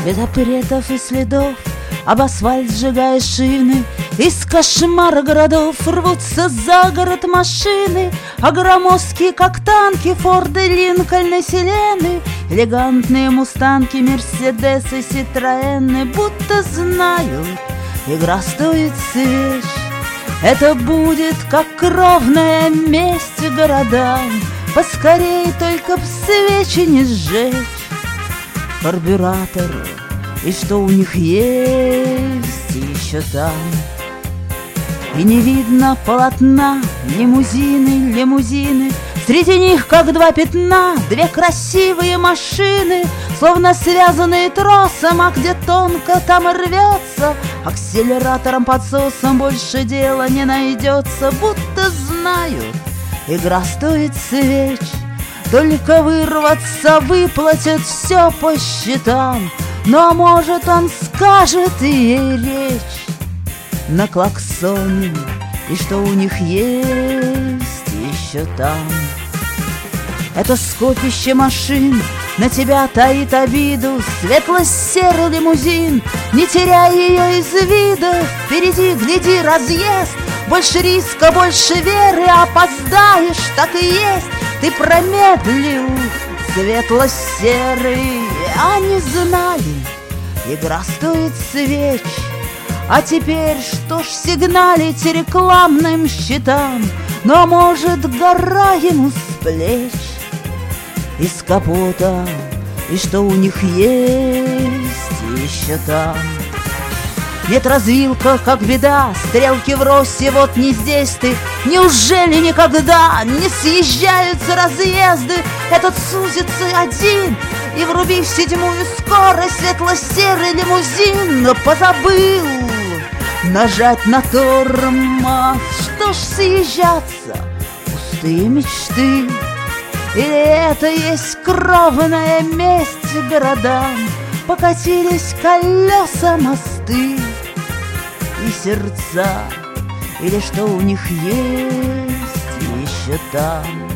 без запретов и следов, об асфальт сжигая шины. Из кошмара городов рвутся за город машины, а громоздкие, как танки, Форды, Линкольны, Селены, элегантные мустанги, Мерседесы, Ситроены, будто знают, игра стоит свеч. Это будет как кровная месть городам, поскорей только б свечи не сжечь. Карбюратор, и что у них есть еще там. И не видно полотна, лимузины, лимузины, среди них, как два пятна, две красивые машины, словно связанные тросом, а где тонко, там и рвется. Акселератором, подсосом больше дела не найдется, будто знают, игра стоит свеч. Только вырваться, выплатят все по счетам, но, может, он скажет и ей речь на клаксоне, и что у них есть еще там. Это скопище машин на тебя таит обиду, светло-серый лимузин, не теряй ее из вида. Впереди, гляди, разъезд, больше риска, больше веры, опоздаешь, так и есть. Ты промедлил, светло-серый, они знали, игра стоит свеч. А теперь что ж сигналить рекламным щитам? Но, может, гора ему с плеч, из капота, и что у них есть еще там. Нет, развилка, как беда, стрелки врозь, и вот не здесь ты. Неужели никогда не съезжаются разъезды? Этот сузится один, и вруби в седьмую скорость светло-серый лимузин. Но позабыл нажать на тормоз. Что ж съезжаться, пустые мечты? Или это есть кровная месть городам? Покатились колеса, мосты и сердца, или что у них есть еще там.